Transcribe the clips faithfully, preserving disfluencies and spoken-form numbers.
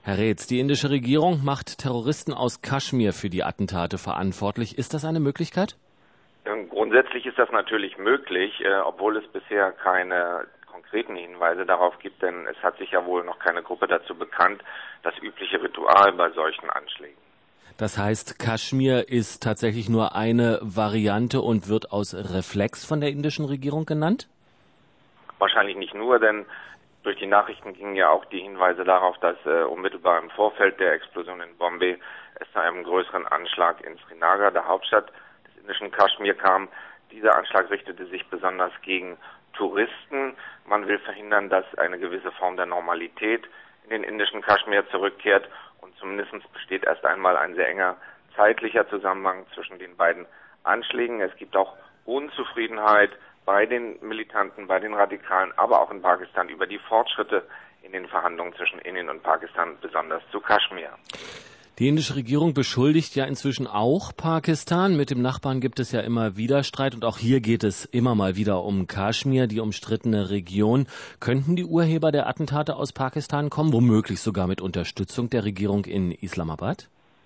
Herr Reetz, die indische Regierung macht Terroristen aus Kaschmir für die Attentate verantwortlich. Ist das eine Möglichkeit? Grundsätzlich ist das natürlich möglich, äh, obwohl es bisher keine konkreten Hinweise darauf gibt, denn es hat sich ja wohl noch keine Gruppe dazu bekannt, das übliche Ritual bei solchen Anschlägen. Das heißt, Kaschmir ist tatsächlich nur eine Variante und wird aus Reflex von der indischen Regierung genannt? Wahrscheinlich nicht nur, denn durch die Nachrichten gingen ja auch die Hinweise darauf, dass äh, unmittelbar im Vorfeld der Explosion in Bombay es zu einem größeren Anschlag in Srinagar, der Hauptstadt des indischen Kaschmir, kam. Dieser Anschlag richtete sich besonders gegen Touristen. Man will verhindern, dass eine gewisse Form der Normalität in den indischen Kaschmir zurückkehrt, und zumindest besteht erst einmal ein sehr enger zeitlicher Zusammenhang zwischen den beiden Anschlägen. Es gibt auch Unzufriedenheit bei den Militanten, bei den Radikalen, aber auch in Pakistan über die Fortschritte in den Verhandlungen zwischen Indien und Pakistan, besonders zu Kaschmir. Die indische Regierung beschuldigt ja inzwischen auch Pakistan. Mit dem Nachbarn gibt es ja immer wieder Streit, und auch hier geht es immer mal wieder um Kaschmir, die umstrittene Region. Könnten die Urheber der Attentate aus Pakistan kommen, womöglich sogar mit Unterstützung der Regierung in Islamabad?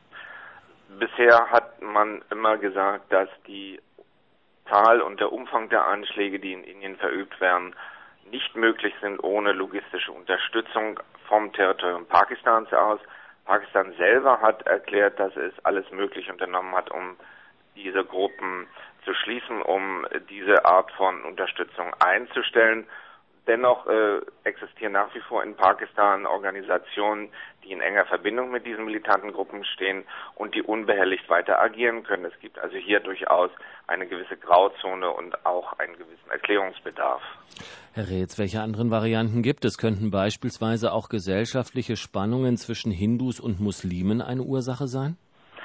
Bisher hat man immer gesagt, dass die Zahl und der Umfang der Anschläge, die in Indien verübt werden, nicht möglich sind ohne logistische Unterstützung vom Territorium Pakistans aus. Pakistan selber hat erklärt, dass es alles Mögliche unternommen hat, um diese Gruppen zu schließen, um diese Art von Unterstützung einzustellen. Dennoch äh, existieren nach wie vor in Pakistan Organisationen, die in enger Verbindung mit diesen militanten Gruppen stehen und die unbehelligt weiter agieren können. Es gibt also hier durchaus eine gewisse Grauzone und auch einen gewissen Erklärungsbedarf. Herr Reetz, welche anderen Varianten gibt es? Könnten beispielsweise auch gesellschaftliche Spannungen zwischen Hindus und Muslimen eine Ursache sein?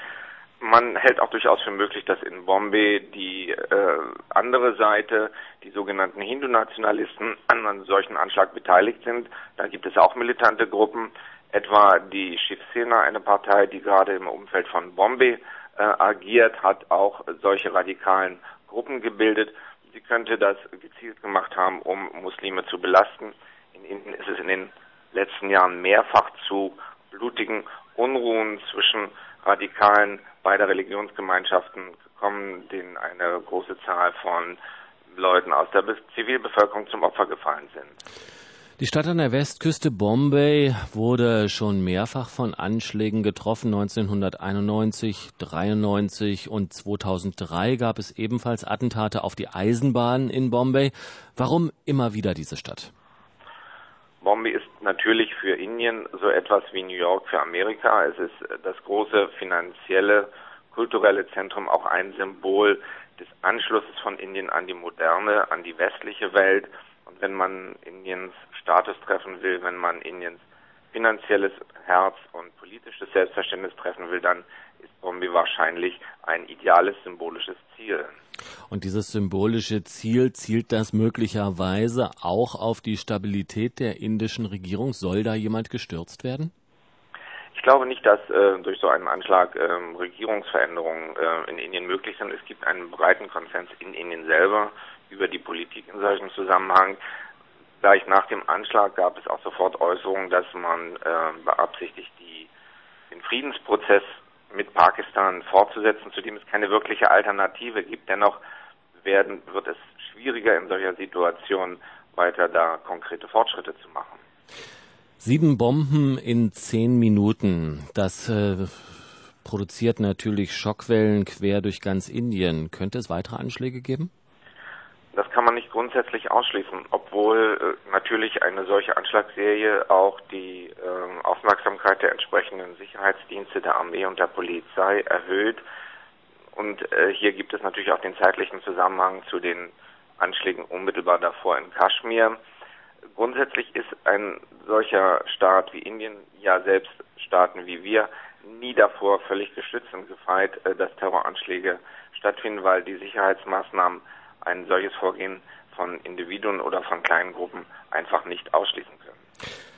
Man hält auch durchaus für möglich, dass in Bombay die äh, andere Seite, die sogenannten Hindu-Nationalisten, an einem solchen Anschlag beteiligt sind. Da gibt es auch militante Gruppen, etwa die Shiv Sena, eine Partei, die gerade im Umfeld von Bombay äh, agiert, hat auch solche radikalen Gruppen gebildet. Sie könnte das gezielt gemacht haben, um Muslime zu belasten. In Indien ist es in den letzten Jahren mehrfach zu blutigen Unruhen zwischen Radikalen beider Religionsgemeinschaften gekommen, denen eine große Zahl von Leuten aus der Zivilbevölkerung zum Opfer gefallen sind. Die Stadt an der Westküste Bombay wurde schon mehrfach von Anschlägen getroffen. neunzehnhunderteinundneunzig, dreiundneunzig und zweitausenddrei gab es ebenfalls Attentate auf die Eisenbahn in Bombay. Warum immer wieder diese Stadt? Bombay ist natürlich für Indien so etwas wie New York für Amerika. Es ist das große finanzielle, kulturelle Zentrum, auch ein Symbol des Anschlusses von Indien an die moderne, an die westliche Welt. Und wenn man Indiens Status treffen will, wenn man Indiens finanzielles Herz und politisches Selbstverständnis treffen will, dann ist Bombay wahrscheinlich ein ideales symbolisches Ziel. Und dieses symbolische Ziel, zielt das möglicherweise auch auf die Stabilität der indischen Regierung? Soll da jemand gestürzt werden? Ich glaube nicht, dass äh, durch so einen Anschlag äh, Regierungsveränderungen äh, in Indien möglich sind. Es gibt einen breiten Konsens in Indien selber über die Politik in solchem Zusammenhang. Gleich nach dem Anschlag gab es auch sofort Äußerungen, dass man äh, beabsichtigt, die, den Friedensprozess mit Pakistan fortzusetzen, zu dem es keine wirkliche Alternative gibt. Dennoch werden, wird es schwieriger, in solcher Situation weiter da konkrete Fortschritte zu machen. Sieben Bomben in zehn Minuten, das äh, produziert natürlich Schockwellen quer durch ganz Indien. Könnte es weitere Anschläge geben? Das kann man nicht grundsätzlich ausschließen, obwohl äh, natürlich eine solche Anschlagsserie auch die äh, Aufmerksamkeit der entsprechenden Sicherheitsdienste, der Armee und der Polizei erhöht. Und äh, hier gibt es natürlich auch den zeitlichen Zusammenhang zu den Anschlägen unmittelbar davor in Kaschmir. Grundsätzlich ist ein solcher Staat wie Indien, ja selbst Staaten wie wir, nie davor völlig geschützt und gefeit, äh, dass Terroranschläge stattfinden, weil die Sicherheitsmaßnahmen ein solches Vorgehen von Individuen oder von kleinen Gruppen einfach nicht ausschließen können.